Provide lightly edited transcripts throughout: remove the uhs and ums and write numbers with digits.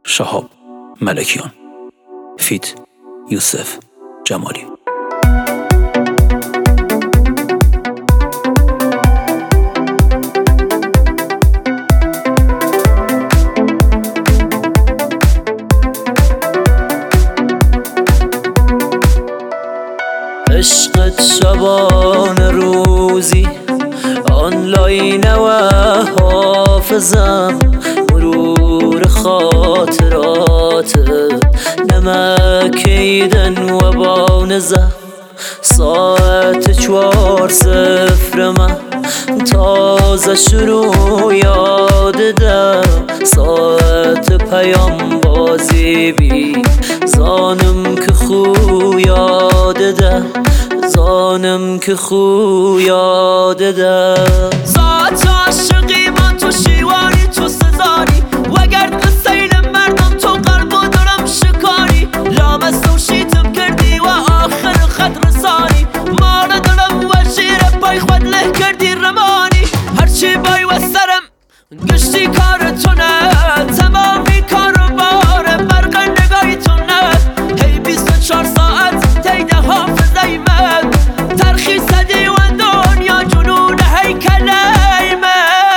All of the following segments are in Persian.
شهاب ملکیان فیت یوسف جمالی. عشقت شبان روزی آنلاین و حافظم، مرور خاطرات نمک ایدن و بانزه. ساعت 4:00 من تازه شروع یاد ده، ساعت پیام بازی بی زانم که خو یاد ده، زانم که خو یاد ده. ساعت عاشقی من تو شیوانی تو سزاری، وگرد سیل مردم تو قلب و دارم شکاری. لامست و شیتم کردی و آخر خط رسانی، ما ندارم و شیر پای خود له کردی رمانی. هرچی بای و سرم گشتی کارتونه، تمامی کار و بار برق نگاهی تونه. هی 24 ساعت تیده حافظه من، ترخی صدی و دنیا جنون هیکله من.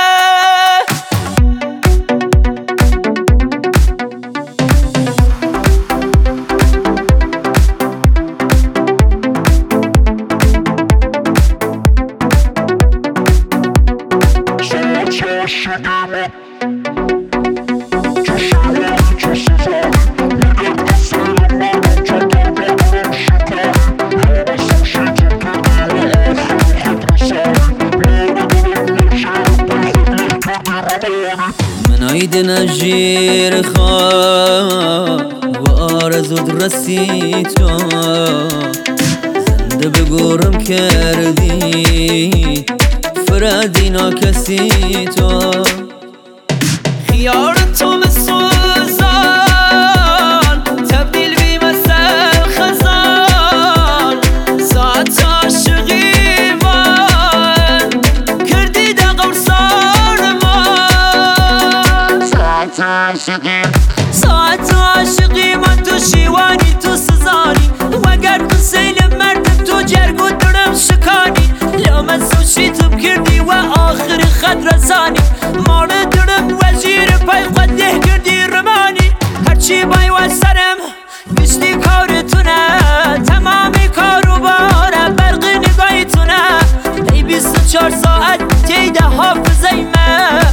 من عیدن جیر خواب و آرزود رسی تو، زنده بگورم کردی فردی ناکسی تو. خیار تو مسوزان تبدیل بی مثل خزان. ساعت عاشقی من کردی دقور سار من. ساعت عاشقی من تو شیوانی تو سزانی، وگرد سیل مردم تو جرگ و درم شکانی. لامست و شیتم کردی و آخر خط رسانی، ما ندارم وزیر پای خود ده کردی رمانی. هرچی بای و سرم گشتی کارتونه، تمامی کار و بار برق نگاهی تونه. ای 24 ساعت تیده حافظه من،